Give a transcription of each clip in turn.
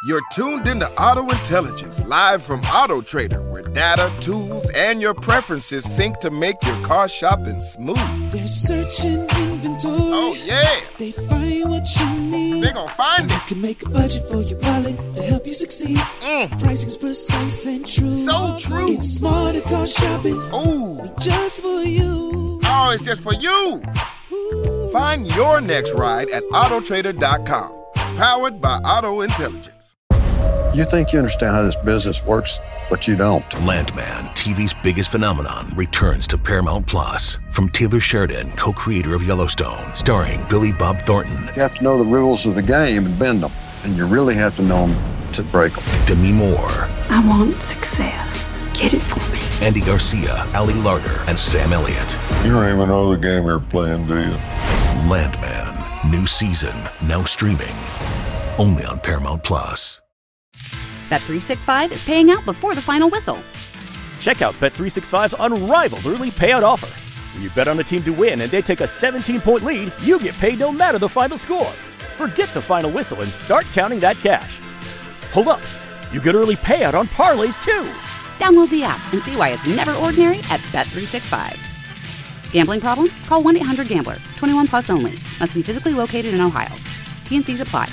You're tuned into Auto Intelligence, live from Auto Trader, where data, tools, and your preferences sync to make your car shopping smooth. They're searching inventory. Oh, yeah. They find what you need. They're gonna find They it. can make a budget for your wallet to help you succeed. Pricing's precise and true. So true. It's smarter car shopping. Ooh. Just for you. Oh, it's just for you. Ooh. Find your next ride at autotrader.com. Powered by Auto Intelligence. You think you understand how this business works, but you don't. Landman, TV's biggest phenomenon, returns to Paramount Plus. From Taylor Sheridan, co-creator of Yellowstone, starring Billy Bob Thornton. You have to know the rules of the game and bend them. And you really have to know them to break them. Demi Moore. I want success. Get it for me. Andy Garcia, Ali Larter, and Sam Elliott. You don't even know the game you're playing, do you? Landman, new season, now streaming. Only on Paramount Plus. Bet365 is paying out before the final whistle. Check out Bet365's unrivaled early payout offer. When you bet on a team to win and they take a 17-point lead, you get paid no matter the final score. Forget the final whistle and start counting that cash. Hold up. You get early payout on parlays, too. Download the app and see why it's never ordinary at Bet365. Gambling problem? Call 1-800-GAMBLER. 21 plus only. Must be physically located in Ohio. T&Cs apply.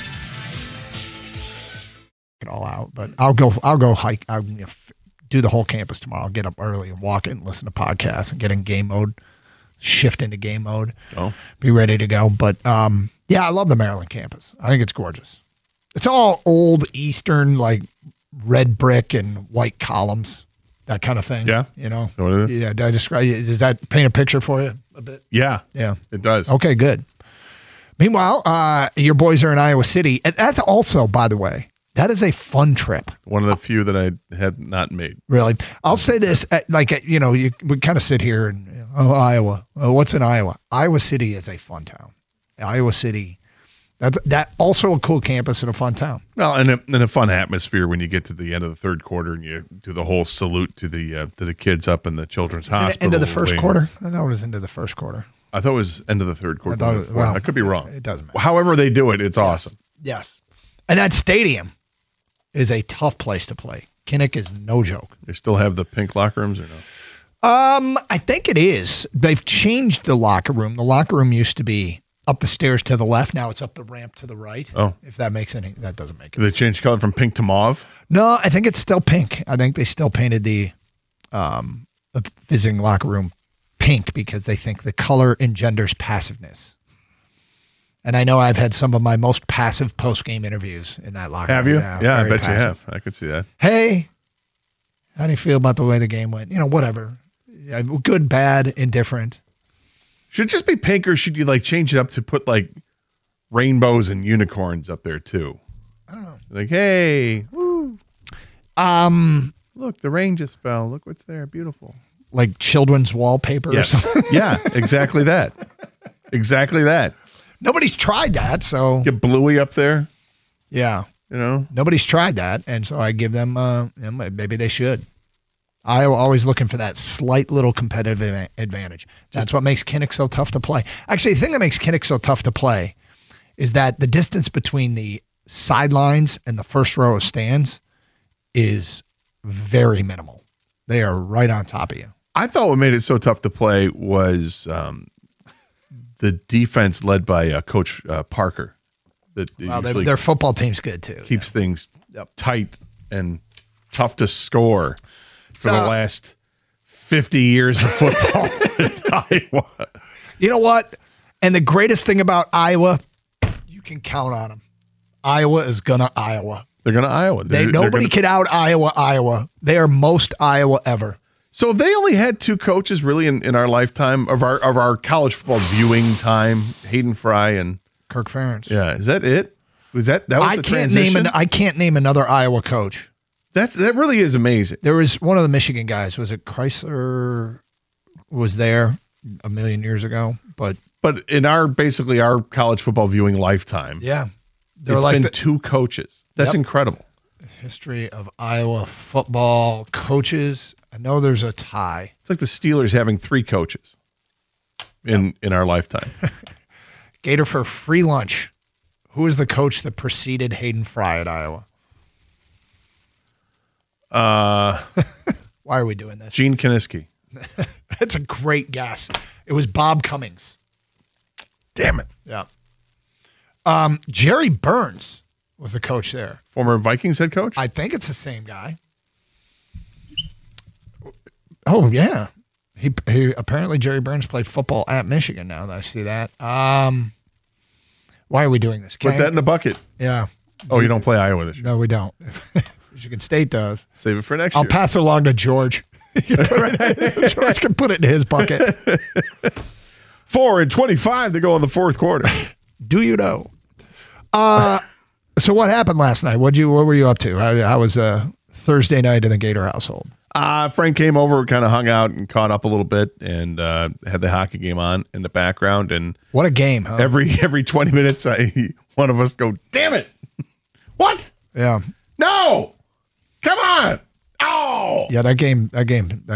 It all out, but I'll go hike. I'll do the whole campus tomorrow. I'll get up early and walk it and listen to podcasts and get in game mode, shift into game mode. Oh, be ready to go. But yeah, I love the Maryland campus. I think it's gorgeous. It's all old Eastern, like red brick and white columns, that kind of thing. Yeah, you know. What it is? Yeah, did I describe you? Does that paint a picture for you a bit? Yeah, yeah, it does. Okay, good. Meanwhile, your boys are in Iowa City, and that's also, by the way. That is a fun trip. One of the few that I have not made. Really? I'll say this, we kind of sit here and, Iowa. What's in Iowa? Iowa City is a fun town. Iowa City, that also a cool campus and a fun town. Well, and a fun atmosphere when you get to the end of the third quarter and you do the whole salute to the kids up in the children's hospital. End of the first quarter? I thought it was into the first quarter. I thought it was end of the third quarter. I could be wrong. It doesn't matter. However they do it, it's awesome. Yes. And that stadium is a tough place to play. Kinnick is no joke. They still have the pink locker rooms or no? I think it is. They've changed the locker room. The locker room used to be up the stairs to the left. Now it's up the ramp to the right. Oh. If that makes any, that doesn't make Did they change color from pink to mauve? No, I think it's still pink. I think they still painted the visiting locker room pink because they think the color engenders passiveness. And I know I've had some of my most passive post-game interviews in that locker room. Have you? Yeah, I bet passive. you have. I could see that. Hey, how do you feel about the way the game went? Whatever. Good, bad, indifferent. Should it just be pink, or should you change it up to put rainbows and unicorns up there too? I don't know. Hey, woo. Look, the rain just fell. Look what's there. Beautiful. Like children's wallpaper or something? Yeah, exactly that. Exactly that. Nobody's tried that, so get Bluey up there. Yeah, nobody's tried that, and so I give them. Maybe they should. Iowa always looking for that slight little competitive advantage. That's what makes Kinnick so tough to play. Actually, the thing that makes Kinnick so tough to play is that the distance between the sidelines and the first row of stands is very minimal. They are right on top of you. I thought what made it so tough to play was the defense led by Coach Parker. Their football team's good too. Keeps things tight and tough to score for the last 50 years of football in Iowa. You know what? And the greatest thing about Iowa, you can count on them. Iowa is gonna Iowa. They're gonna Iowa. Nobody can out Iowa. They are most Iowa ever. So if they only had two coaches really in our lifetime of our college football viewing time, Hayden Fry and Kirk Ferentz. Yeah, is that it? Was the transition? I can't name another Iowa coach. That really is amazing. There was one of the Michigan guys. Was it Chrysler? Was there a million years ago? But in our college football viewing lifetime, yeah, it's been two coaches. That's incredible. History of Iowa football coaches. I know there's a tie. It's like the Steelers having three coaches in our lifetime. Gator for free lunch. Who is the coach that preceded Hayden Fry at Iowa? Why are we doing this? Gene Kiniski. That's a great guess. It was Bob Cummings. Damn it. Yeah. Jerry Burns was the coach there. Former Vikings head coach? I think it's the same guy. Oh, yeah. He apparently Jerry Burns played football at Michigan now that I see that. Why are we doing this? Put that in the bucket. Yeah. Oh, you don't play Iowa this year? No, we don't. Michigan State does. Save it for next year. I'll pass it along to George. George can put it in his bucket. 4:25 to go in the fourth quarter. Do you know? So what happened last night? What were you up to? How was Thursday night in the Gator household? Frank came over, kind of hung out and caught up a little bit, and had the hockey game on in the background. And what a game! Huh? Every 20 minutes, one of us go, "Damn it! What? Yeah, no, come on! Oh, yeah, that game. That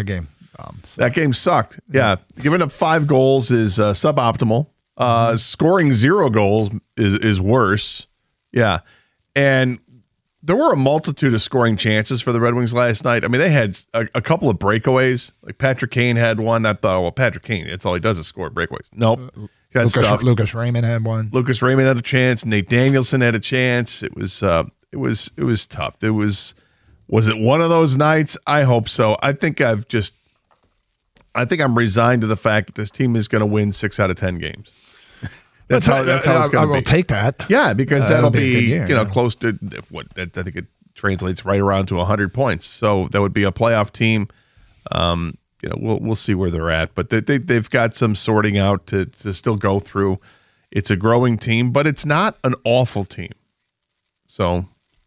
game sucked. Yeah, giving up 5 goals is suboptimal. Scoring 0 goals is worse. Yeah, and there were a multitude of scoring chances for the Red Wings last night. I mean, they had a couple of breakaways. Like Patrick Kane had one. I thought, well, Patrick Kane, that's all he does is score breakaways. Nope. Lucas Raymond had one. Lucas Raymond had a chance. Nate Danielson had a chance. It was tough. Was it one of those nights? I hope so. I think I'm resigned to the fact that this team is going to win 6 out of 10 games. That's how it's going to be. I will take that. Yeah, because that'll be year, close to I think it translates right around to 100 points. So that would be a playoff team. We'll see where they're at, but they've got some sorting out to still go through. It's a growing team, but it's not an awful team. So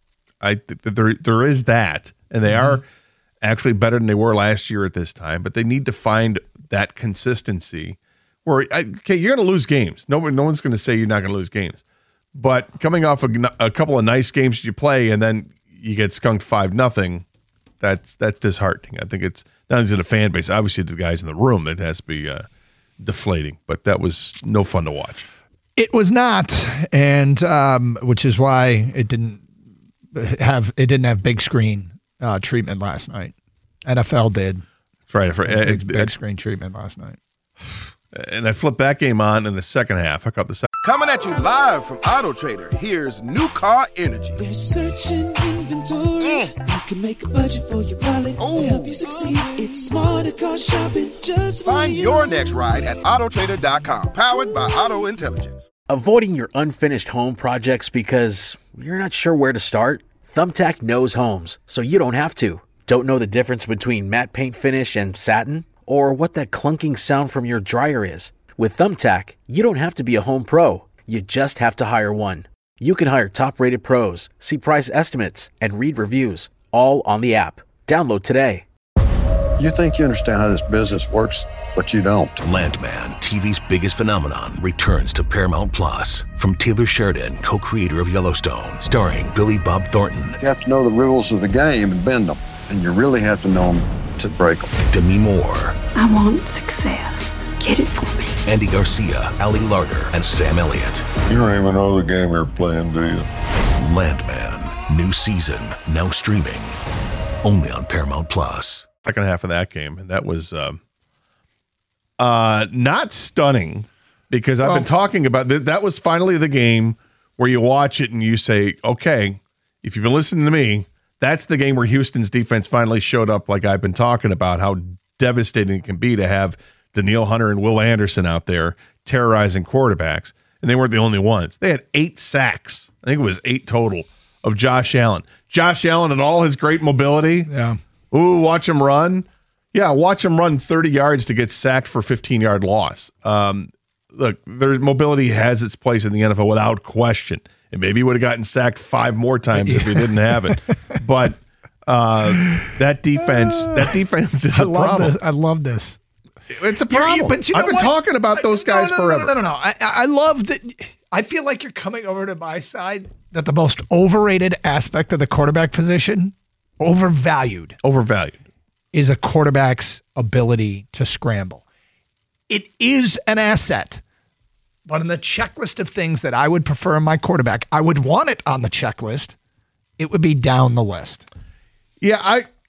there is that, and they are actually better than they were last year at this time. But they need to find that consistency. You're going to lose games. No one's going to say you're not going to lose games. But coming off a couple of nice games you play and then you get skunked 5-0, that's disheartening. I think it's not only to the fan base, obviously to the guys in the room, it has to be deflating. But that was no fun to watch. It was not, and which is why it didn't have big screen treatment last night. NFL did. That's right. Big screen treatment last night. And I flipped that game on in the second half. I caught the second. Coming at you live from Auto Trader, here's New Car Energy. There's searching inventory. You can make a budget for your wallet to help you succeed. It's smarter car shopping just for Find you. your next ride at autotrader.com. Powered by Auto Intelligence. Avoiding your unfinished home projects because you're not sure where to start? Thumbtack knows homes, so you don't have to. Don't know the difference between matte paint finish and satin? Or what that clunking sound from your dryer is? With Thumbtack, you don't have to be a home pro. You just have to hire one. You can hire top-rated pros, see price estimates, and read reviews, all on the app. Download today. You think you understand how this business works, but you don't. Landman, TV's biggest phenomenon, returns to Paramount Plus. From Taylor Sheridan, co-creator of Yellowstone, starring Billy Bob Thornton. You have to know the rules of the game and bend them, and you really have to know them to break them. Demi Moore. I want success. Get it for me. Andy Garcia, Ali Larter, and Sam Elliott. You don't even know the game you're playing, do you? Landman, new season, now streaming, only on Paramount Plus. Second half of that game, and that was not stunning because I've been talking about that was finally the game where you watch it and you say, okay, if you've been listening to me, that's the game where Houston's defense finally showed up like I've been talking about, how devastating it can be to have Danielle Hunter and Will Anderson out there terrorizing quarterbacks. And they weren't the only ones. They had 8 sacks. I think it was 8 total of Josh Allen. Josh Allen and all his great mobility. Yeah. Ooh, watch him run. Yeah, watch him run 30 yards to get sacked for a 15-yard loss. Look, their mobility has its place in the NFL without question. And maybe he would have gotten sacked 5 more times if he didn't have it. But that defense is a problem. I love this. It's a problem. But I've been talking about those guys forever. No. I love that. I feel like you're coming over to my side that the most overrated aspect of the quarterback position, overvalued, is a quarterback's ability to scramble. It is an asset. But in the checklist of things that I would prefer in my quarterback, I would want it on the checklist. It would be down the list. Yeah,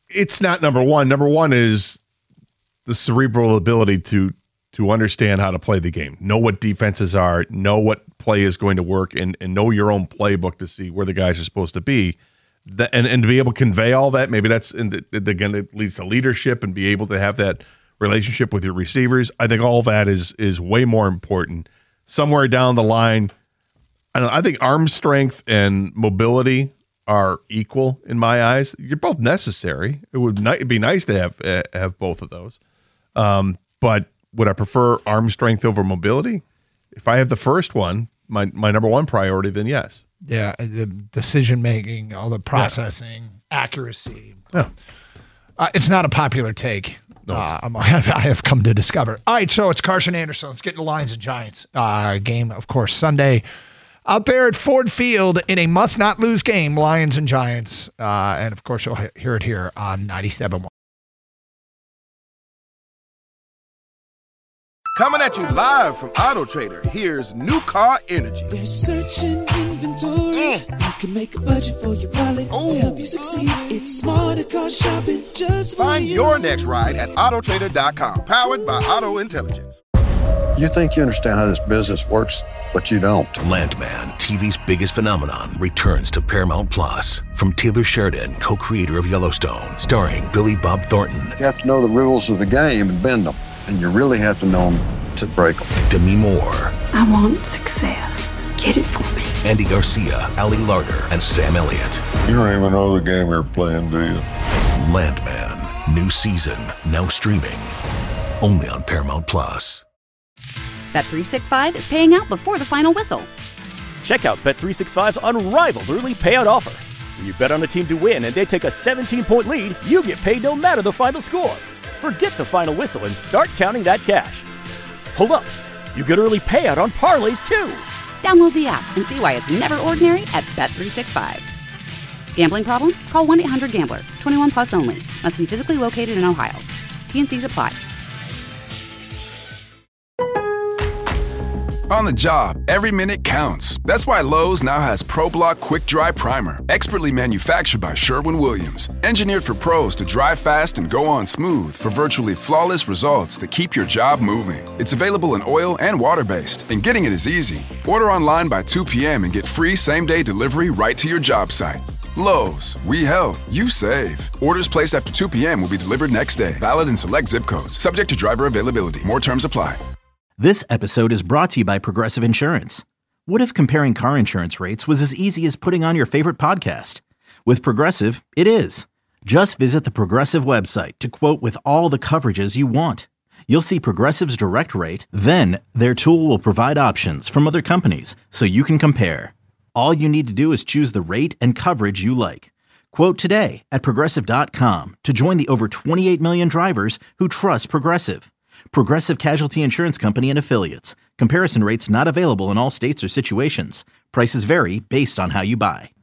It's not number one. Number one is the cerebral ability to understand how to play the game, know what defenses are, know what play is going to work, and know your own playbook to see where the guys are supposed to be. And to be able to convey all that, maybe that's, again, it leads to leadership and be able to have that relationship with your receivers. I think all that is way more important. Somewhere down the line, I think arm strength and mobility are equal in my eyes. You're both necessary. It would be nice to have both of those. But would I prefer arm strength over mobility? If I have the first one, my number one priority, then yes. Yeah, the decision making, all the processing, accuracy. Yeah. It's not a popular take. No, I have come to discover. All right, so it's Carson Anderson. Let's get to Lions and Giants game, of course, Sunday. Out there at Ford Field in a must-not-lose game, Lions and Giants. And, of course, you'll hear it here on 97.1. Coming at you live from Auto Trader, here's New Car Energy. There's searching inventory. You can make a budget for your wallet to help you succeed. It's smarter car shopping just for Find you. your next ride at autotrader.com, powered by Auto Intelligence. You think you understand how this business works, but you don't. Landman, TV's biggest phenomenon, returns to Paramount Plus. From Taylor Sheridan, co-creator of Yellowstone, starring Billy Bob Thornton. You have to know the rules of the game and bend them, and you really have to know them to break them. Demi Moore. I want success. Get it for me. Andy Garcia, Ali Larter, and Sam Elliott. You don't even know the game you're playing, do you? Landman, new season, now streaming, only on Paramount Plus. Bet365 is paying out before the final whistle. Check out Bet365's unrivaled early payout offer. When you bet on a team to win and they take a 17-point lead, you get paid no matter the final score. Forget the final whistle and start counting that cash. Hold up. You get early payout on parlays, too. Download the app and see why it's never ordinary at Bet365. Gambling problem? Call 1-800-GAMBLER. 21 plus only. Must be physically located in Ohio. T&Cs apply. On the job, every minute counts. That's why Lowe's now has ProBlock Quick Dry Primer, expertly manufactured by Sherwin-Williams. Engineered for pros to dry fast and go on smooth for virtually flawless results that keep your job moving. It's available in oil and water-based, and getting it is easy. Order online by 2 p.m. and get free same-day delivery right to your job site. Lowe's, we help, you save. Orders placed after 2 p.m. will be delivered next day. Valid in select zip codes. Subject to driver availability. More terms apply. This episode is brought to you by Progressive Insurance. What if comparing car insurance rates was as easy as putting on your favorite podcast? With Progressive, it is. Just visit the Progressive website to quote with all the coverages you want. You'll see Progressive's direct rate, then their tool will provide options from other companies so you can compare. All you need to do is choose the rate and coverage you like. Quote today at Progressive.com to join the over 28 million drivers who trust Progressive. Progressive Casualty Insurance Company and Affiliates. Comparison rates not available in all states or situations. Prices vary based on how you buy.